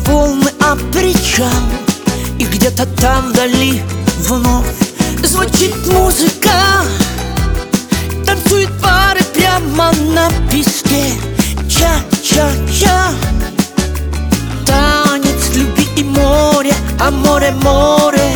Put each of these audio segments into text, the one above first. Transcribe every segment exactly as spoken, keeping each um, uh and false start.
волны о причал, и где-то там вдали вновь звучит музыка. Танцуют пары прямо на песке. Ча-ча-ча. Танец любви и море, а море, море.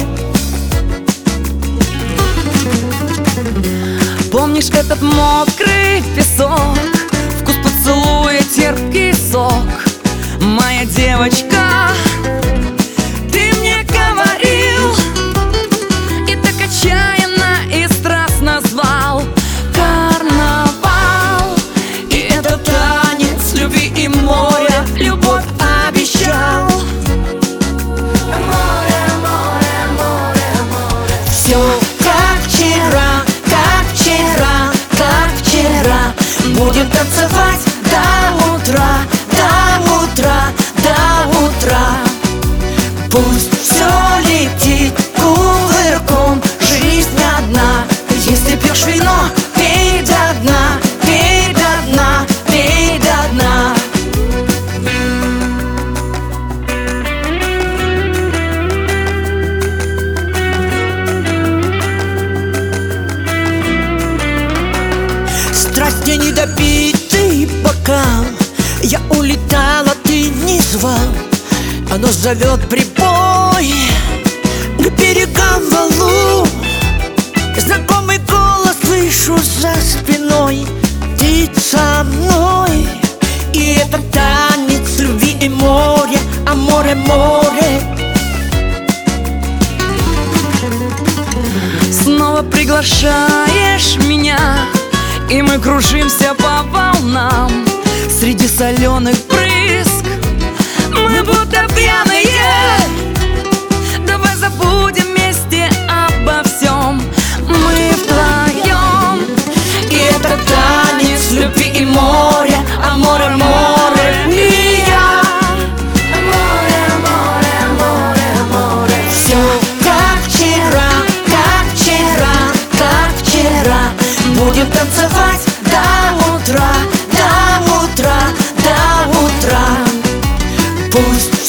Помнишь этот мокрый песок, вкус поцелуя, терпкий сок? Моя девочка, ты мне говорил, и так отчаянно и страстно звал. Карнавал, и это танец любви и моря, любовь обещал. Море, море, море, море. Все как вчера, как вчера, как вчера. Будем танцевать до утра, до утра, до утра. Пусть все летит кувырком, жизнь одна. Если пьешь вино, пей до дна, пей до дна, пей до дна. Страсть мне недопитый бокал. Я улетала, ты не звал. Оно зовет прибой к берегам валу. Знакомый голос слышу за спиной. Ты со мной. И это танец любви и море, а море, море. Снова приглашаешь меня, и мы кружимся по волнам среди соленых брызг. Мы будто пьяные. Давай забудем вместе обо всем. Мы вдвоем. И это танец любви и море, а море, море. И я. Море, море, море, море. Все как вчера, как вчера, как вчера. Будем танцевать до утра, до утра, до утра. Пусть